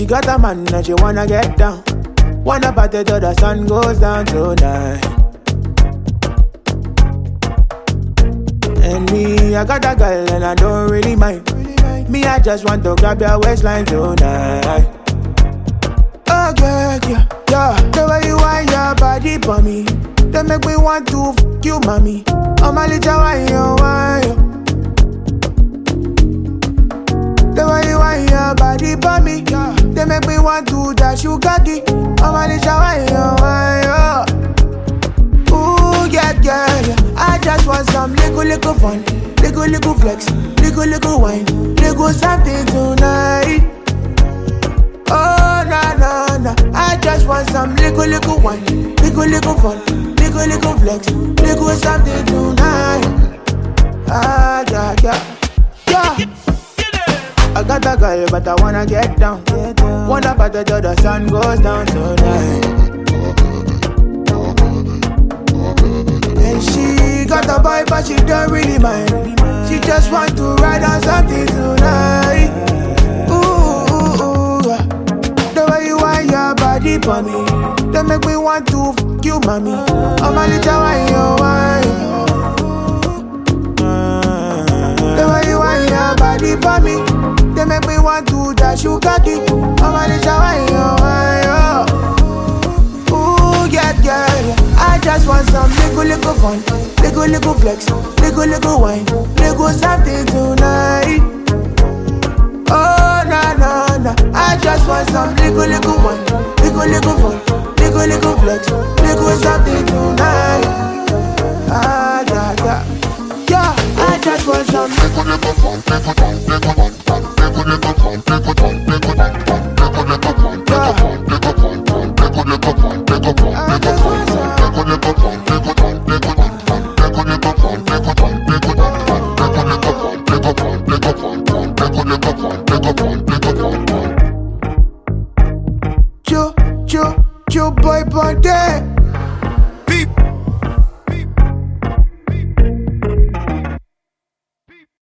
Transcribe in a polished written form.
she got a man and she wanna get down. Wanna party till the sun goes down tonight. And me, I got a girl and I don't really mind. Me, I just want to grab your waistline tonight. Oh yeah, yeah, yeah. The way you want your body for me, they make me want to fuck you, mommy. Oh my little wine, you wine. The way you want your body for me, they make me want to dash you cocky. Oh my little wine, you wine. Ooh yeah, yeah, yeah. I just want some little fun, little flex, little wine, little something tonight. Oh na na na, I just want some little wine, little fun, little flex, little something tonight. Ah yeah yeah yeah. I got a girl but I wanna get down. Wanna party till the sun goes down tonight. And she got a boy but she don't really mind. She just want to ride on something tonight. Ooh, the way you want your body for me, they make me want to fuck you, mommy. Oh my little wine, you wine. The way you want your body for me, they make me want to dash you cocky. Oh my little wine, you wine. Ooh yeah, yeah, yeah. I just want some little fun, little flex, little wine, little something tonight. Oh na na na, I just want some little wine, little fun, little flex, little something tonight. Ah yeah yeah yeah, I just want some little fun, little fun, little fun.